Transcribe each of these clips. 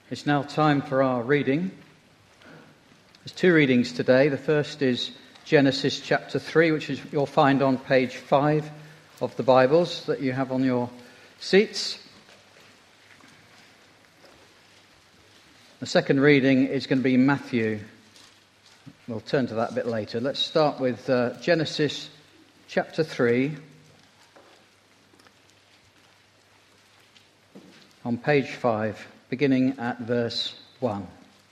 It's now time for our reading. There's two readings today. The first is Genesis chapter 3, which you'll find on page 5 of the Bibles that you have on your seats. The second reading is going to be Matthew. We'll turn to that a bit later. Let's start with Genesis chapter 3 on page 5. Beginning at verse 1.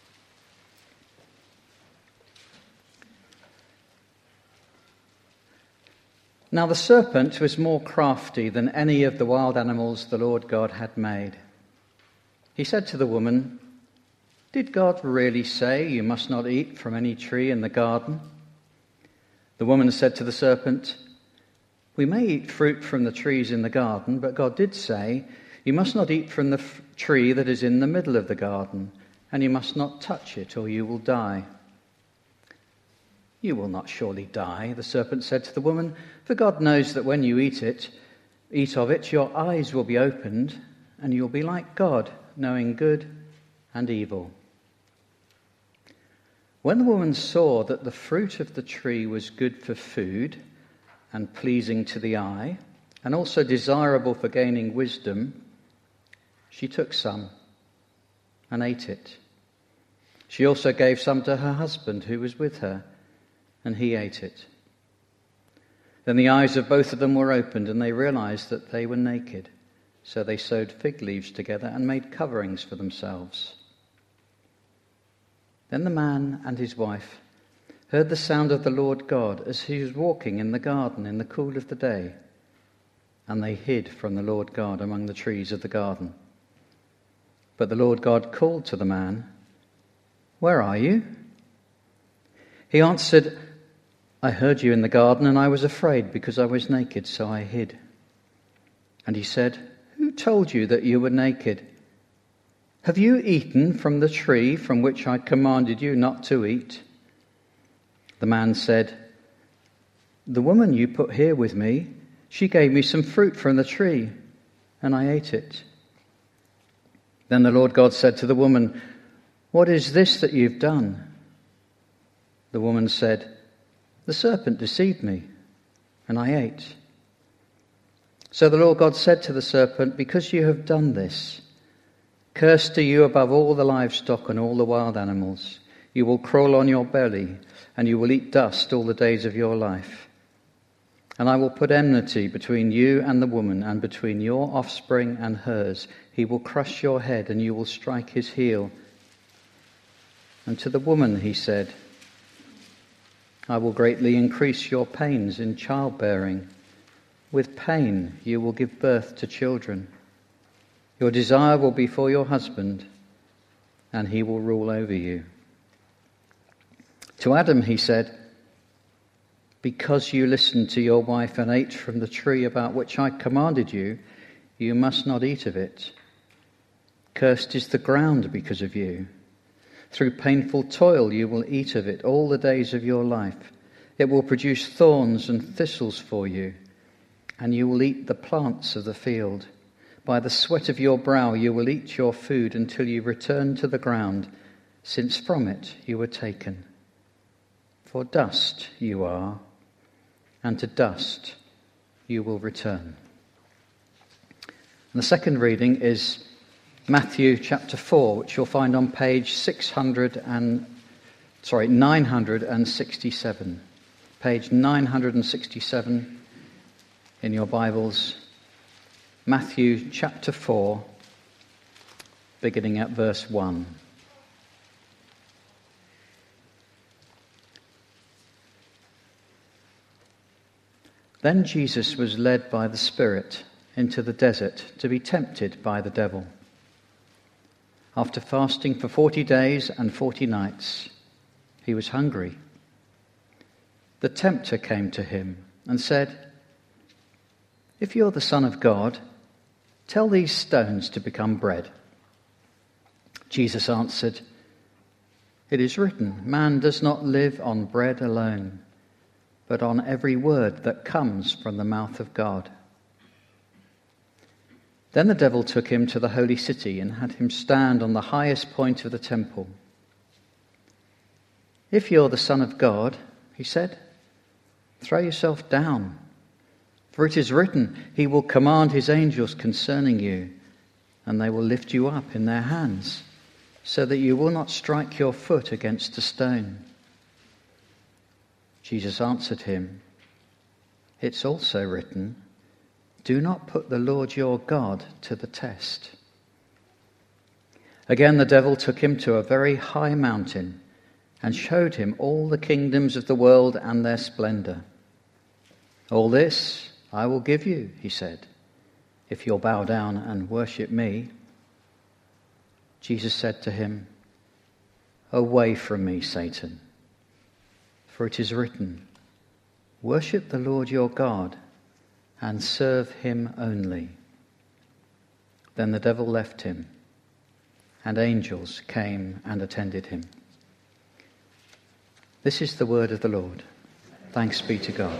Now the serpent was more crafty than any of the wild animals the Lord God had made. He said to the woman, "Did God really say you must not eat from any tree in the garden?" The woman said to the serpent, "We may eat fruit from the trees in the garden, but God did say, you must not eat from the tree that is in the middle of the garden, and you must not touch it, or you will die." "You will not surely die," the serpent said to the woman, "for God knows that when you eat of it, your eyes will be opened, and you will be like God, knowing good and evil." When the woman saw that the fruit of the tree was good for food and pleasing to the eye, and also desirable for gaining wisdom, she took some and ate it. She also gave some to her husband who was with her, and he ate it. Then the eyes of both of them were opened, and they realized that they were naked. So they sewed fig leaves together and made coverings for themselves. Then the man and his wife heard the sound of the Lord God as he was walking in the garden in the cool of the day, and they hid from the Lord God among the trees of the garden. But the Lord God called to the man, "Where are you?" He answered, "I heard you in the garden, and I was afraid because I was naked, so I hid." And he said, "Who told you that you were naked? Have you eaten from the tree from which I commanded you not to eat?" The man said, "The woman you put here with me, she gave me some fruit from the tree, and I ate it." Then the Lord God said to the woman, "What is this that you've done?" The woman said, "The serpent deceived me, and I ate." So the Lord God said to the serpent, "Because you have done this, cursed are you above all the livestock and all the wild animals. You will crawl on your belly, and you will eat dust all the days of your life. And I will put enmity between you and the woman, and between your offspring and hers. He will crush your head, and you will strike his heel." And to the woman he said, "I will greatly increase your pains in childbearing. With pain you will give birth to children. Your desire will be for your husband, and he will rule over you." To Adam he said, "Because you listened to your wife and ate from the tree about which I commanded you, you must not eat of it. Cursed is the ground because of you. Through painful toil you will eat of it all the days of your life. It will produce thorns and thistles for you, and you will eat the plants of the field. By the sweat of your brow you will eat your food until you return to the ground, since from it you were taken. For dust you are, and to dust you will return." And the second reading is Matthew chapter 4, which you'll find on page 967. Page 967 in your Bibles. Matthew chapter 4, beginning at verse 1. Then Jesus was led by the Spirit into the desert to be tempted by the devil. After fasting for 40 days and 40 nights, he was hungry. The tempter came to him and said, "If you're the Son of God, tell these stones to become bread." Jesus answered, "It is written, man does not live on bread alone, but on every word that comes from the mouth of God." Then the devil took him to the holy city and had him stand on the highest point of the temple. "If you're the Son of God," he said, "throw yourself down. For it is written, he will command his angels concerning you, and they will lift you up in their hands, so that you will not strike your foot against a stone." Jesus answered him, "It's also written, 'Do not put the Lord your God to the test.'" Again the devil took him to a very high mountain and showed him all the kingdoms of the world and their splendor. "All this I will give you," he said, "if you'll bow down and worship me." Jesus said to him, "Away from me, Satan, for it is written, 'Worship the Lord your God and serve him only.'" Then the devil left him, and angels came and attended him. This is the word of the Lord. Thanks be to God.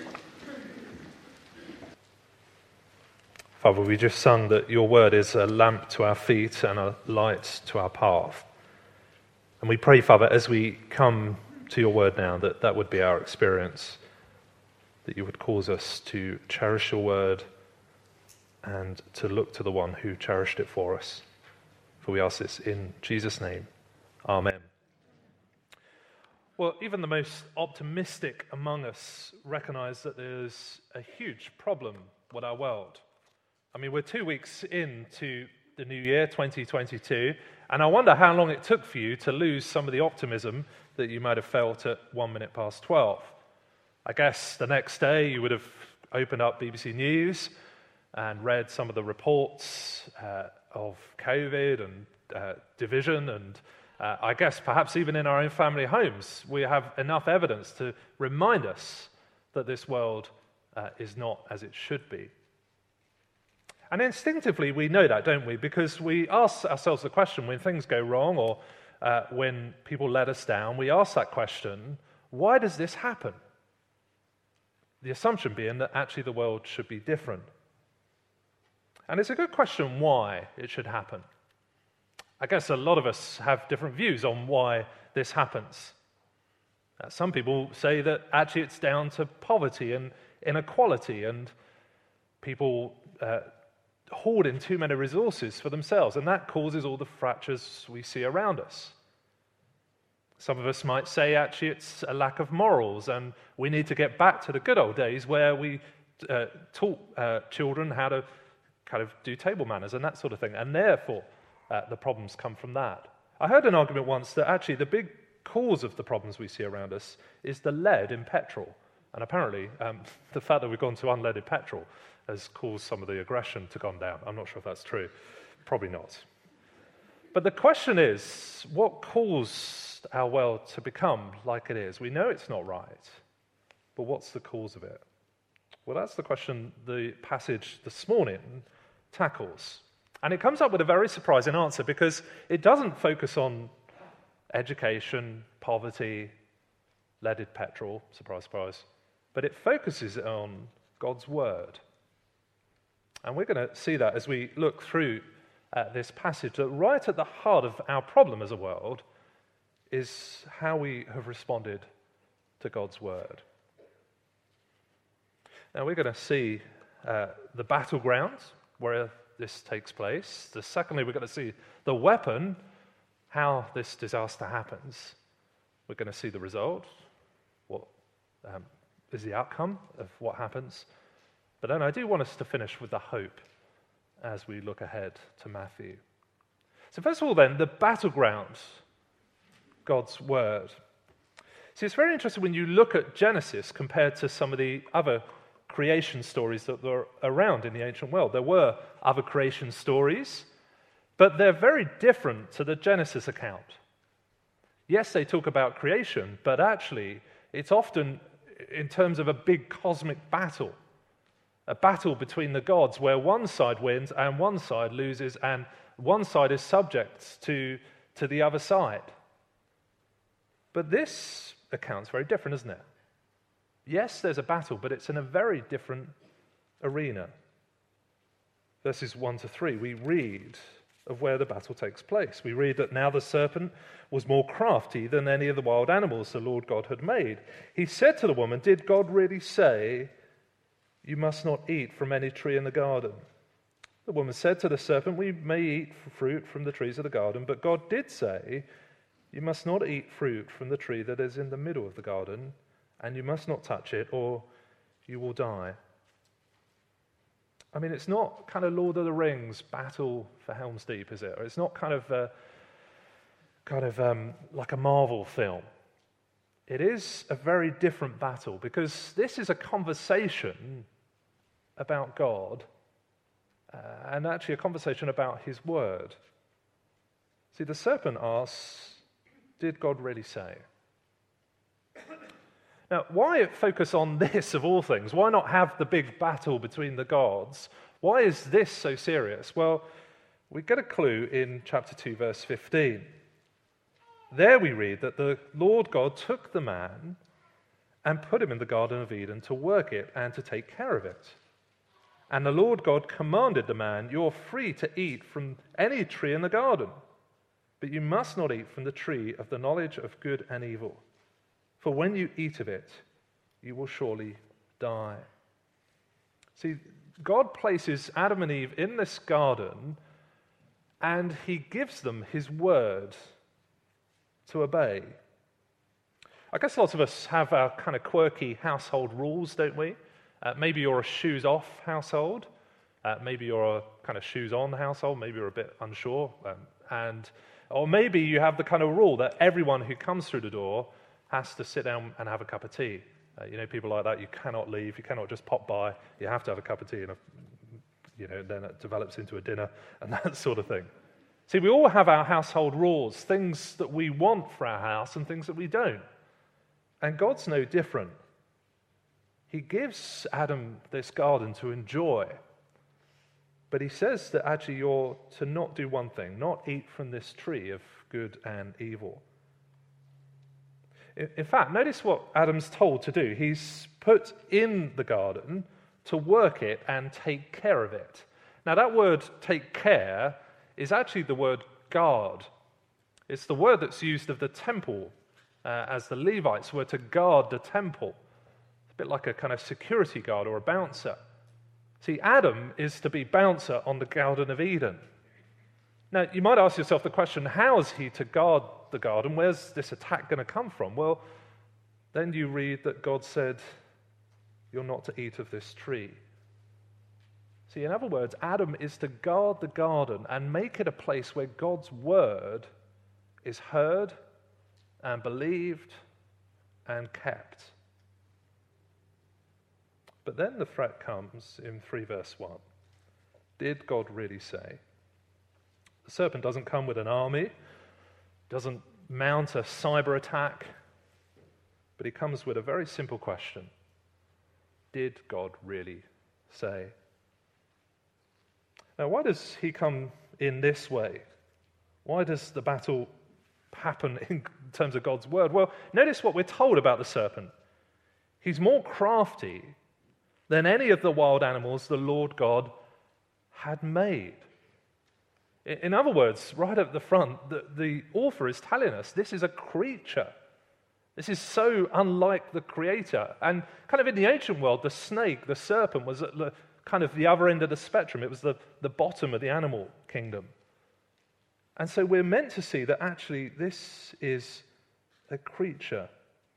Father, we just sung that your word is a lamp to our feet and a light to our path. And we pray, Father, as we come to your word now, that that would be our experience, that you would cause us to cherish your word and to look to the one who cherished it for us. For we ask this in Jesus' name. Amen. Well, even the most optimistic among us recognize that there's a huge problem with our world. I mean, we're 2 weeks into the new year, 2022, and I wonder how long it took for you to lose some of the optimism that you might have felt at 12:01. I guess the next day you would have opened up BBC News and read some of the reports of COVID and division, and I guess perhaps even in our own family homes, we have enough evidence to remind us that this world is not as it should be. And instinctively we know that, don't we? Because we ask ourselves the question when things go wrong or when people let us down, we ask that question, why does this happen? The assumption being that actually the world should be different. And it's a good question why it should happen. I guess a lot of us have different views on why this happens. Some people say that actually it's down to poverty and inequality and people hoarding too many resources for themselves, and that causes all the fractures we see around us. Some of us might say actually it's a lack of morals and we need to get back to the good old days where we taught children how to kind of do table manners and that sort of thing, and therefore the problems come from that. I heard an argument once that actually the big cause of the problems we see around us is the lead in petrol, and apparently the fact that we've gone to unleaded petrol has caused some of the aggression to gone down. I'm not sure if that's true. Probably not. But the question is, what caused our world to become like it is? We know it's not right, but what's the cause of it? Well, that's the question the passage this morning tackles. And it comes up with a very surprising answer because it doesn't focus on education, poverty, leaded petrol, surprise, surprise, but it focuses on God's word. And we're going to see that as we look through this passage, that right at the heart of our problem as a world is how we have responded to God's word. Now we're going to see the battleground where this takes place. Secondly, we're going to see the weapon, how this disaster happens. We're going to see the result, what is the outcome of what happens. But then I do want us to finish with the hope as we look ahead to Matthew. So first of all then, the battleground, God's word. See, it's very interesting when you look at Genesis compared to some of the other creation stories that were around in the ancient world. There were other creation stories, but they're very different to the Genesis account. Yes, they talk about creation, but actually it's often in terms of a big cosmic battle. A battle between the gods where one side wins and one side loses, and one side is subject to the other side. But this account's very different, isn't it? Yes, there's a battle, but it's in a very different arena. verses 1 to 3, we read of where the battle takes place. We read that now the serpent was more crafty than any of the wild animals the Lord God had made. He said to the woman, "Did God really say, 'You must not eat from any tree in the garden'?" The woman said to the serpent, "We may eat fruit from the trees of the garden, but God did say, 'You must not eat fruit from the tree that is in the middle of the garden, and you must not touch it, or you will die.'" I mean, it's not kind of Lord of the Rings battle for Helm's Deep, is it? Or it's not kind of like a Marvel film. It is a very different battle, because this is a conversation about God, and actually a conversation about his word. See, the serpent asks, "Did God really say?" Now, why focus on this of all things? Why not have the big battle between the gods? Why is this so serious? Well, we get a clue in chapter 2, verse 15. There we read that the Lord God took the man and put him in the Garden of Eden to work it and to take care of it. And the Lord God commanded the man, "You're free to eat from any tree in the garden, but you must not eat from the tree of the knowledge of good and evil. For when you eat of it, you will surely die." See, God places Adam and Eve in this garden, and he gives them his word to obey. I guess lots of us have our kind of quirky household rules, don't we? Maybe you're a shoes-off household. Maybe you're a kind of shoes-on household. Maybe you're a bit unsure. Or maybe you have the kind of rule that everyone who comes through the door has to sit down and have a cup of tea. People like that, you cannot leave, you cannot just pop by, you have to have a cup of tea, and then it develops into a dinner, and that sort of thing. See, we all have our household rules, things that we want for our house and things that we don't. And God's no different. He gives Adam this garden to enjoy, but he says that actually you're to not do one thing, not eat from this tree of good and evil. In fact, notice what Adam's told to do. He's put in the garden to work it and take care of it. Now, that word take care is actually the word guard. It's the word that's used of the temple, as the Levites were to guard the temple. It's a bit like a kind of security guard or a bouncer. See, Adam is to be bouncer on the Garden of Eden. Now, you might ask yourself the question, how is he to guard the garden? Where's this attack going to come from? Well, then you read that God said, "You're not to eat of this tree." See, in other words, Adam is to guard the garden and make it a place where God's word is heard and believed and kept. But then the threat comes in 3 verse 1. Did God really say? The serpent doesn't come with an army, doesn't mount a cyber attack, but he comes with a very simple question. Did God really say? Now, why does he come in this way? Why does the battle happen in terms of God's word? Well, notice what we're told about the serpent. He's more crafty than any of the wild animals the Lord God had made. In other words, right at the front, the author is telling us this is a creature. This is so unlike the Creator. And kind of in the ancient world, the snake, the serpent, was at the kind of the other end of the spectrum. It was the bottom of the animal kingdom. And so we're meant to see that actually this is a creature.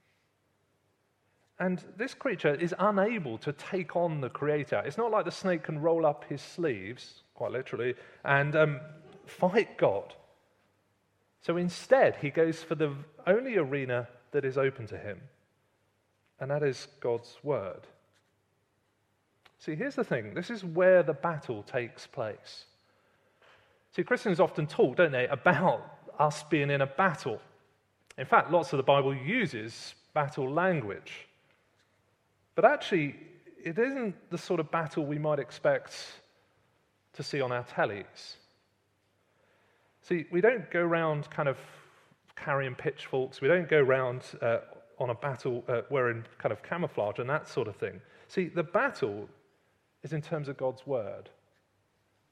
And this creature is unable to take on the Creator. It's not like the snake can roll up his sleeves, quite literally, and fight God. So instead, he goes for the only arena that is open to him, and that is God's word. See, here's the thing. This is where the battle takes place. See, Christians often talk, don't they, about us being in a battle. In fact, lots of the Bible uses battle language. But actually, it isn't the sort of battle we might expect to see on our tellies. See, we don't go around kind of carrying pitchforks. We don't go around on a battle wearing kind of camouflage and that sort of thing. See, the battle is in terms of God's word.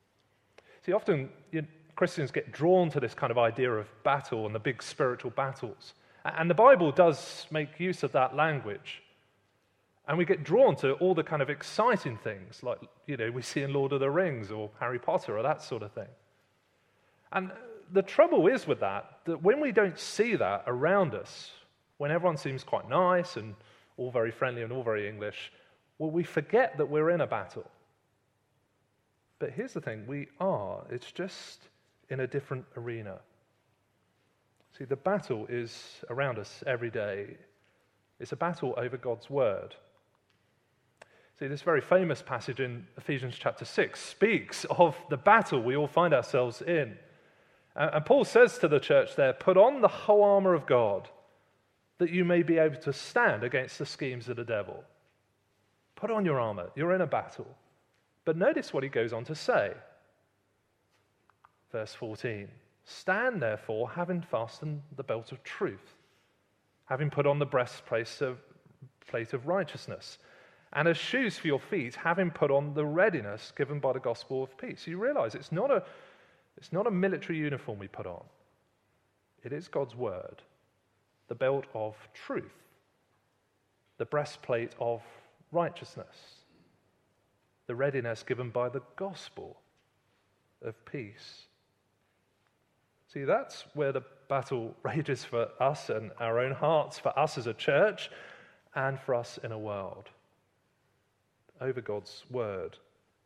See, often Christians get drawn to this kind of idea of battle and the big spiritual battles. And the Bible does make use of that language. And we get drawn to all the kind of exciting things like, we see in Lord of the Rings or Harry Potter or that sort of thing. And the trouble is with that when we don't see that around us, when everyone seems quite nice and all very friendly and all very English, well, we forget that we're in a battle. But here's the thing, we are. It's just in a different arena. See, the battle is around us every day. It's a battle over God's word. See, this very famous passage in Ephesians chapter 6 speaks of the battle we all find ourselves in. And Paul says to the church there, put on the whole armor of God that you may be able to stand against the schemes of the devil. Put on your armor. You're in a battle. But notice what he goes on to say. Verse 14. Stand therefore, having fastened the belt of truth, having put on the breastplate of righteousness, and as shoes for your feet, having put on the readiness given by the gospel of peace. You realize it's not a military uniform we put on. It is God's word, the belt of truth, the breastplate of righteousness, the readiness given by the gospel of peace. See, that's where the battle rages for us and our own hearts, for us as a church, and for us in a world, over God's word.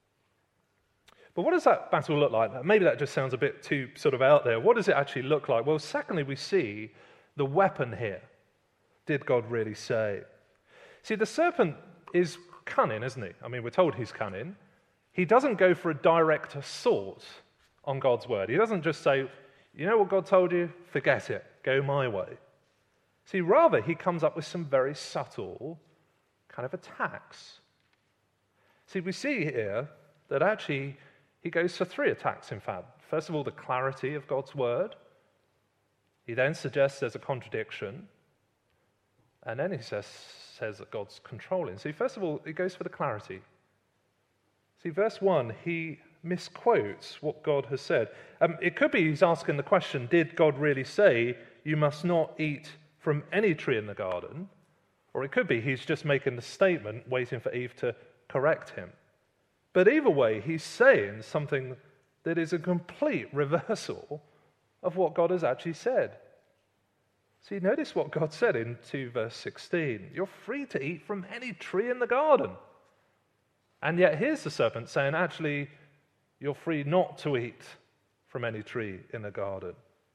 But what does that battle look like? Maybe that just sounds a bit too sort of out there. What does it actually look like? Well, secondly, we see the weapon here. Did God really say? See, the serpent is cunning, isn't he? I mean, we're told he's cunning. He doesn't go for a direct assault on God's word. He doesn't just say, you know what God told you? Forget it. Go my way. See, rather, he comes up with some very subtle kind of attacks. See, we see here that actually he goes for 3 attacks, in fact. First of all, the clarity of God's word. He then suggests there's a contradiction. And then he says that God's controlling. See, first of all, he goes for the clarity. See, verse 1, he misquotes what God has said. It could be he's asking the question, did God really say you must not eat from any tree in the garden? Or it could be he's just making the statement, waiting for Eve to correct him. But either way, he's saying something that is a complete reversal of what God has actually said. See, notice what God said in 2 verse 16. You're free to eat from any tree in the garden. And yet here's the serpent saying, actually, you're free not to eat from any tree in the garden.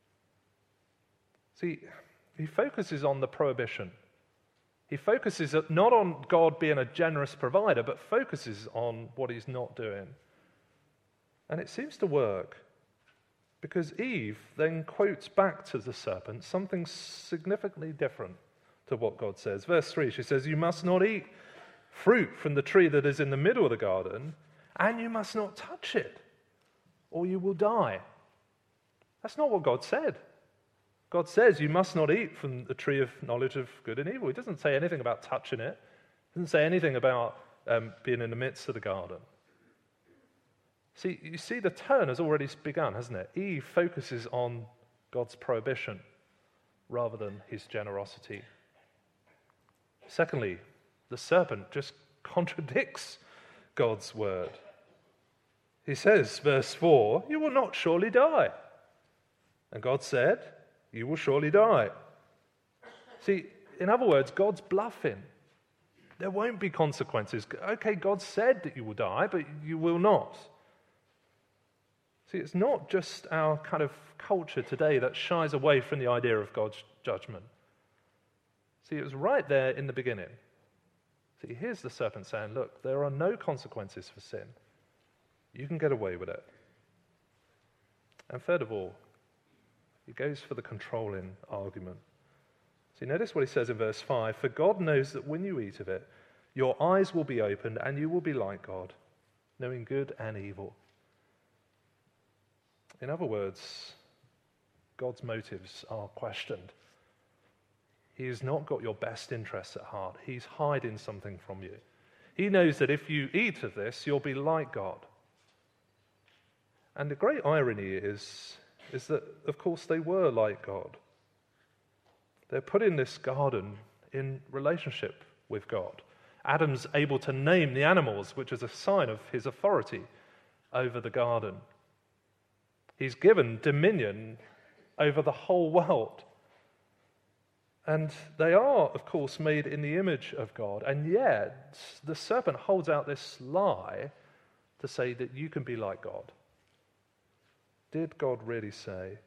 See, he focuses on the prohibition. He focuses not on God being a generous provider, but focuses on what he's not doing. And it seems to work, because Eve then quotes back to the serpent something significantly different to what God says. Verse 3, she says, you must not eat fruit from the tree that is in the middle of the garden, and you must not touch it, or you will die. That's not what God said. God says you must not eat from the tree of knowledge of good and evil. He doesn't say anything about touching it. He doesn't say anything about being in the midst of the garden. See, you see the turn has already begun, hasn't it? Eve focuses on God's prohibition rather than his generosity. Secondly, the serpent just contradicts God's word. He says, verse 4, you will not surely die. And God said, you will surely die. See, in other words, God's bluffing. There won't be consequences. Okay, God said that you will die, but you will not. See, it's not just our kind of culture today that shies away from the idea of God's judgment. See, it was right there in the beginning. See, here's the serpent saying, look, there are no consequences for sin. You can get away with it. And third of all, he goes for the controlling argument. See, notice what he says in verse 5. For God knows that when you eat of it, your eyes will be opened and you will be like God, knowing good and evil. In other words, God's motives are questioned. He has not got your best interests at heart. He's hiding something from you. He knows that if you eat of this, you'll be like God. And the great irony is that, of course, they were like God. They're put in this garden in relationship with God. Adam's able to name the animals, which is a sign of his authority over the garden. He's given dominion over the whole world. And they are, of course, made in the image of God. And yet, the serpent holds out this lie to say that you can be like God. Did God really say?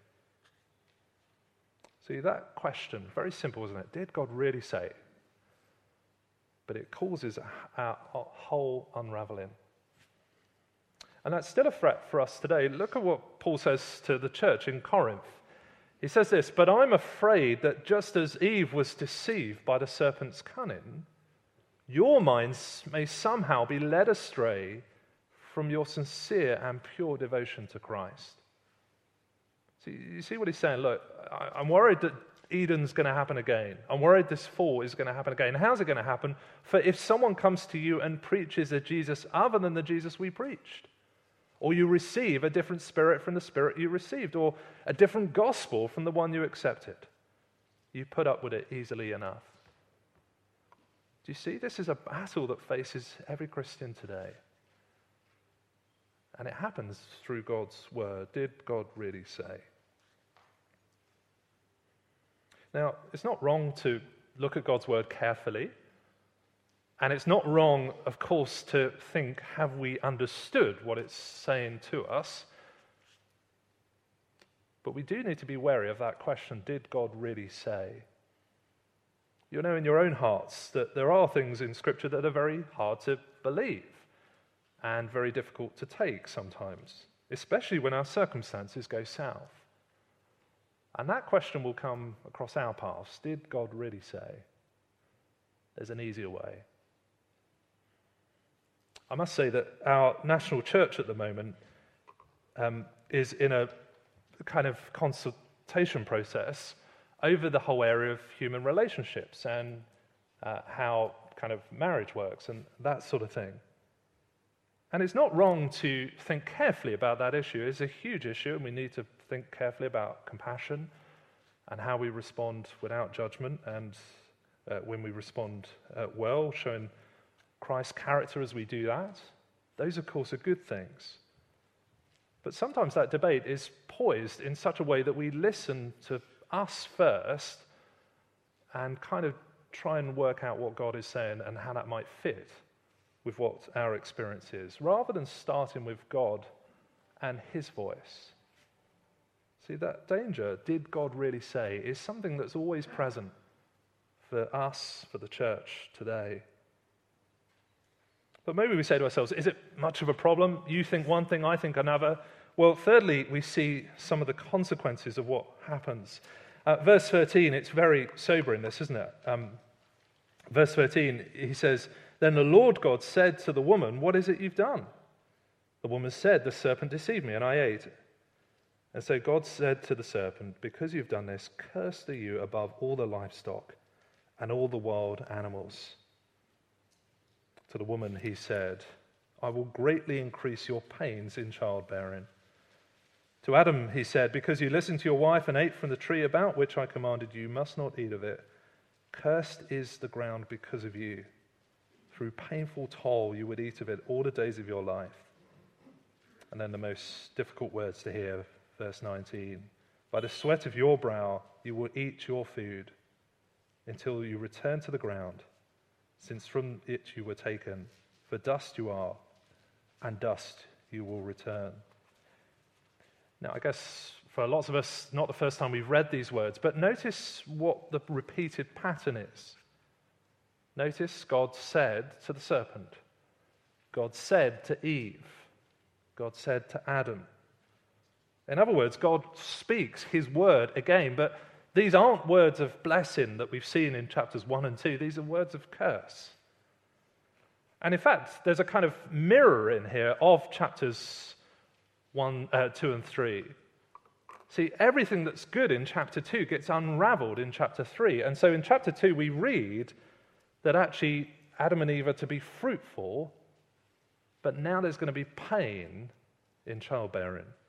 See, that question, very simple, isn't it? Did God really say? But it causes a whole unraveling. And that's still a threat for us today. Look at what Paul says to the church in Corinth. He says this, "But I'm afraid that just as Eve was deceived by the serpent's cunning, your minds may somehow be led astray from your sincere and pure devotion to Christ." See, you see what he's saying? Look, I'm worried that Eden's going to happen again. I'm worried this fall is going to happen again. How's it going to happen? For if someone comes to you and preaches a Jesus other than the Jesus we preached, or you receive a different spirit from the spirit you received, or a different gospel from the one you accepted, you put up with it easily enough. Do you see? This is a battle that faces every Christian today. And it happens through God's word. Did God really say? Now, it's not wrong to look at God's word carefully. And it's not wrong, of course, to think, have we understood what it's saying to us? But we do need to be wary of that question, did God really say? You know in your own hearts that there are things in Scripture that are very hard to believe and very difficult to take sometimes, especially when our circumstances go south. And that question will come across our paths. Did God really say? There's an easier way. I must say that our national church at the moment is in a kind of consultation process over the whole area of human relationships and how kind of marriage works and that sort of thing. And it's not wrong to think carefully about that issue. It's a huge issue, and we need to think carefully about compassion and how we respond without judgment, and when we respond well, showing Christ's character as we do that. Those, of course, are good things. But sometimes that debate is poised in such a way that we listen to us first and kind of try and work out what God is saying and how that might fit with what our experience is, rather than starting with God and his voice. See, that danger, did God really say, is something that's always present for us, for the church today. But maybe we say to ourselves, is it much of a problem? You think one thing, I think another. Well, thirdly, we see some of the consequences of what happens. Verse 13, it's very sobering, this, isn't it? Verse 13, he says, "Then the Lord God said to the woman, 'What is it you've done?' The woman said, 'The serpent deceived me, and I ate it.' And so God said to the serpent, 'Because you've done this, cursed are you above all the livestock and all the wild animals.' To the woman he said, 'I will greatly increase your pains in childbearing.' To Adam he said, 'Because you listened to your wife and ate from the tree about which I commanded you must not eat of it, cursed is the ground because of you. Through painful toil you would eat of it all the days of your life.' And then the most difficult words to hear, verse 19. 'By the sweat of your brow you will eat your food until you return to the ground, since from it you were taken. For dust you are, and dust you will return.'" Now, I guess for lots of us, not the first time we've read these words, but notice what the repeated pattern is. Notice God said to the serpent. God said to Eve. God said to Adam. In other words, God speaks his word again, but these aren't words of blessing that we've seen in chapters 1 and 2. These are words of curse. And in fact, there's a kind of mirror in here of chapters 1, 2 and 3. See, everything that's good in chapter 2 gets unraveled in chapter 3. And so in chapter 2 we read that actually Adam and Eve are to be fruitful, but now there's going to be pain in childbearing.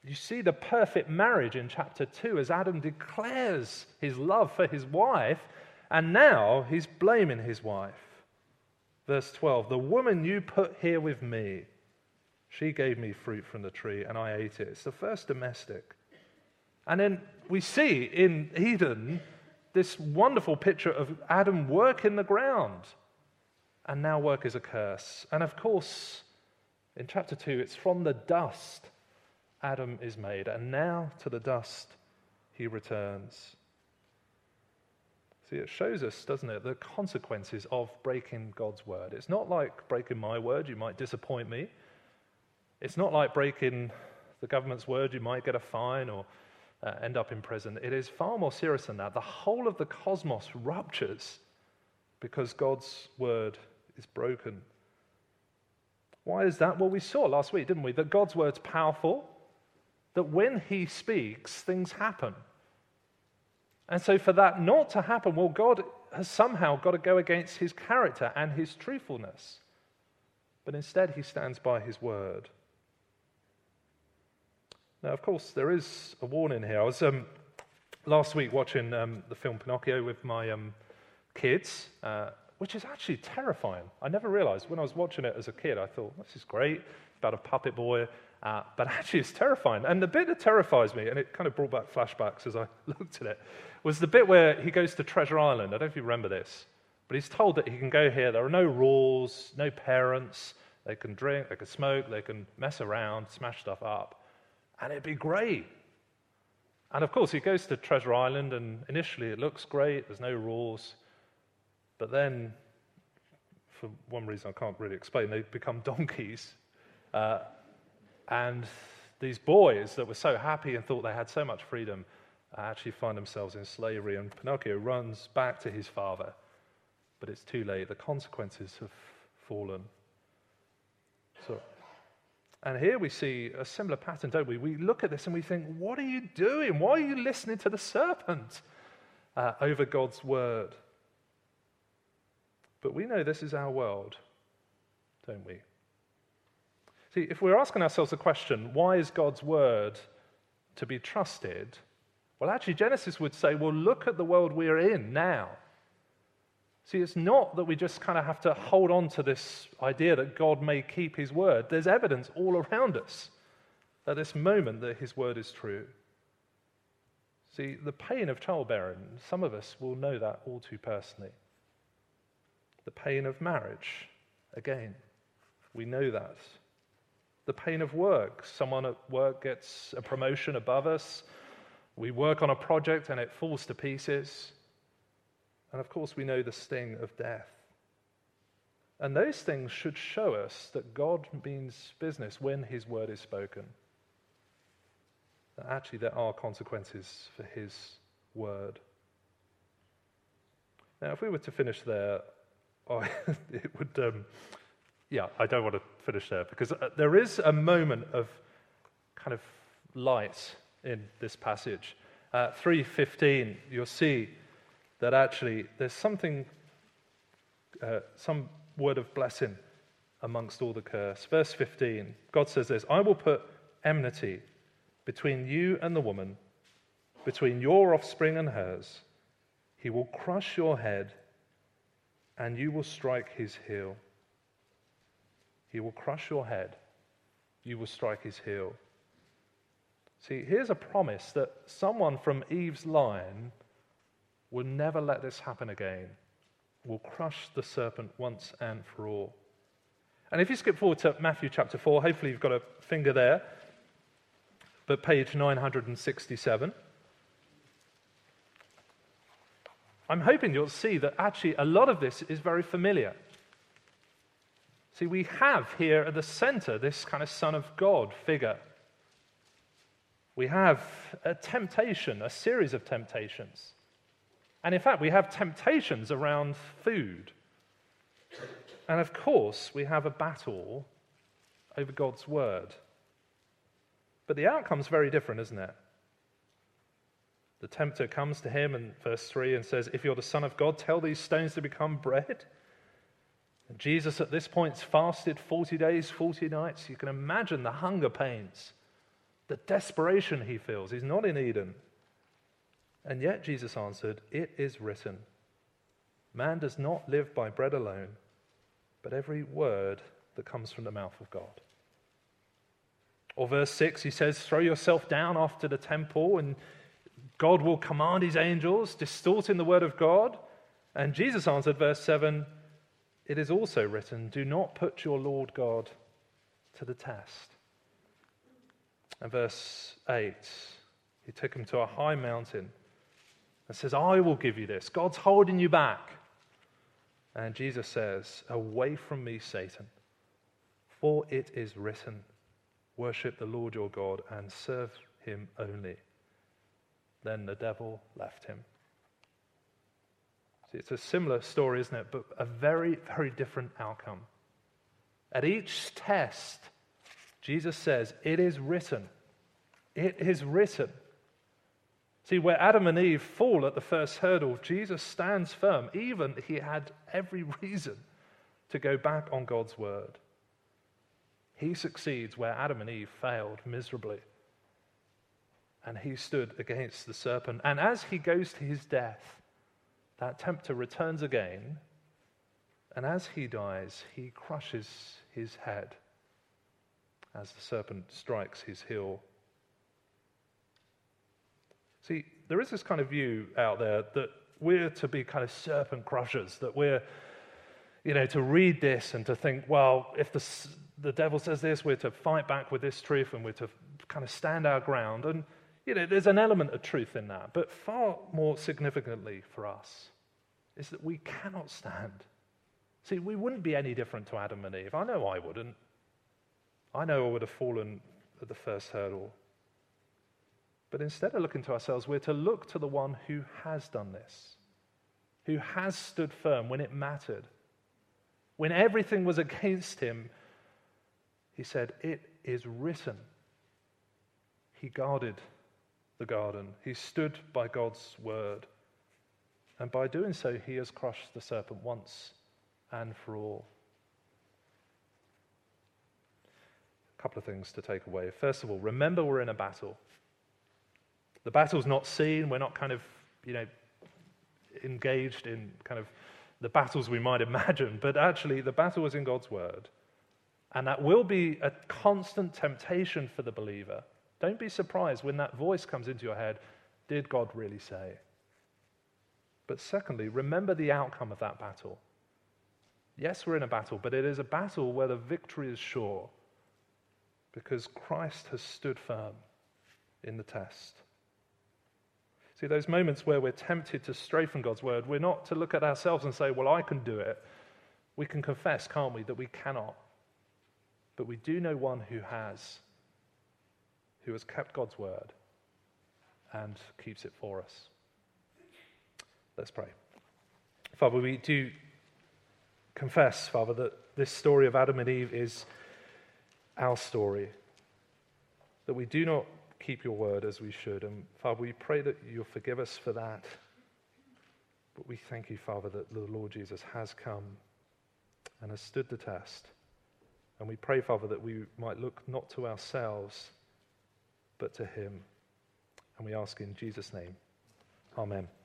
You see the perfect marriage in chapter 2 as Adam declares his love for his wife, and now he's blaming his wife. Verse 12, the woman you put here with me, she gave me fruit from the tree and I ate it. It's the first domestic. And then we see in Eden this wonderful picture of Adam working the ground. And now work is a curse. And of course, in chapter 2, it's from the dust Adam is made. And now to the dust he returns. See, it shows us, doesn't it, the consequences of breaking God's word. It's not like breaking my word, you might disappoint me. It's not like breaking the government's word, you might get a fine or end up in prison. It is far more serious than that. The whole of the cosmos ruptures because God's word is broken. Why is that? Well, we saw last week, didn't we, that God's word's powerful, that when he speaks, things happen. And so for that not to happen, well, God has somehow got to go against his character and his truthfulness. But instead, he stands by his word. Now, of course, there is a warning here. I was last week watching the film Pinocchio with my kids, which is actually terrifying. I never realized when I was watching it as a kid, I thought, this is great, about a puppet boy, but actually it's terrifying. And the bit that terrifies me, and it kind of brought back flashbacks as I looked at it, was the bit where he goes to Treasure Island. I don't know if you remember this, but he's told that he can go here. There are no rules, no parents. They can drink, they can smoke, they can mess around, smash stuff up, and it'd be great. And of course, he goes to Treasure Island, and initially it looks great, there's no rules. But then, for one reason I can't really explain, they become donkeys. And these boys that were so happy and thought they had so much freedom actually find themselves in slavery. And Pinocchio runs back to his father. But it's too late. The consequences have fallen. And here we see a similar pattern, don't we? We look at this and we think, what are you doing? Why are you listening to the serpent over God's word? But we know this is our world, don't we? See, if we're asking ourselves the question, why is God's word to be trusted? Well, actually, Genesis would say, well, look at the world we're in now. See, it's not that we just kind of have to hold on to this idea that God may keep his word. There's evidence all around us at this moment that his word is true. See, the pain of childbearing, some of us will know that all too personally. The pain of marriage, again, we know that. The pain of work, someone at work gets a promotion above us, we work on a project and it falls to pieces. And of course, we know the sting of death. And those things should show us that God means business when his word is spoken. That actually there are consequences for his word. Now, if we were to finish there, it would, I don't want to finish there because there is a moment of kind of light in this passage. 3:15, you'll see that actually there's something, some word of blessing amongst all the curse. Verse 15, God says this, I will put enmity between you and the woman, between your offspring and hers. He will crush your head, and you will strike his heel. He will crush your head, you will strike his heel. See, here's a promise that someone from Eve's line will never let this happen again. Will crush the serpent once and for all. And if you skip forward to Matthew chapter 4, hopefully you've got a finger there, but page 967. I'm hoping you'll see that actually a lot of this is very familiar. See, we have here at the center this kind of Son of God figure. We have a temptation, a series of temptations. And in fact, we have temptations around food. And of course, we have a battle over God's word. But the outcome's very different, isn't it? The tempter comes to him in verse 3 and says, if you're the Son of God, tell these stones to become bread. And Jesus at this point fasted 40 days, 40 nights. You can imagine the hunger pains the desperation he feels. He's not in Eden. And yet Jesus answered, "It is written, man does not live by bread alone, but every word that comes from the mouth of God." Or verse 6, he says, "Throw yourself down after the temple and God will command his angels," distorting the word of God. And Jesus answered, verse 7, "It is also written, do not put your Lord God to the test." And verse 8, he took him to a high mountain and says, "I will give you this." God's holding you back. And Jesus says, "Away from me, Satan, for it is written, worship the Lord your God and serve him only." Then the devil left him. See, it's a similar story, isn't it? But a very, very different outcome. At each test, Jesus says, "It is written." It is written. See, where Adam and Eve fall at the first hurdle, Jesus stands firm. Even he had every reason to go back on God's word. He succeeds where Adam and Eve failed miserably. And he stood against the serpent. And as he goes to his death, that tempter returns again. And as he dies, he crushes his head as the serpent strikes his heel. See, there is this kind of view out there that we're to be kind of serpent crushers, that we're, to read this and to think, well, if the devil says this, we're to fight back with this truth and we're to kind of stand our ground. And, there's an element of truth in that. But far more significantly for us is that we cannot stand. See, we wouldn't be any different to Adam and Eve. I know I wouldn't. I know I would have fallen at the first hurdle. But instead of looking to ourselves, we're to look to the one who has done this, who has stood firm when it mattered. When everything was against him, he said, "It is written." He guarded the garden. He stood by God's word. And by doing so, he has crushed the serpent once and for all. A couple of things to take away. First of all, remember we're in a battle. The battle's not seen. We're not kind of, engaged in kind of the battles we might imagine. But actually, the battle is in God's word. And that will be a constant temptation for the believer. Don't be surprised when that voice comes into your head, did God really say? But secondly, remember the outcome of that battle. Yes, we're in a battle, but it is a battle where the victory is sure because Christ has stood firm in the test. See, those moments where we're tempted to stray from God's word, we're not to look at ourselves and say, well, I can do it. We can confess, can't we, that we cannot. But we do know one who has kept God's word and keeps it for us. Let's pray. Father, we do confess, Father, that this story of Adam and Eve is our story, that we do not keep your word as we should. And Father, we pray that you'll forgive us for that. But we thank you, Father, that the Lord Jesus has come and has stood the test. And we pray, Father, that we might look not to ourselves, but to him. And we ask in Jesus' name. Amen.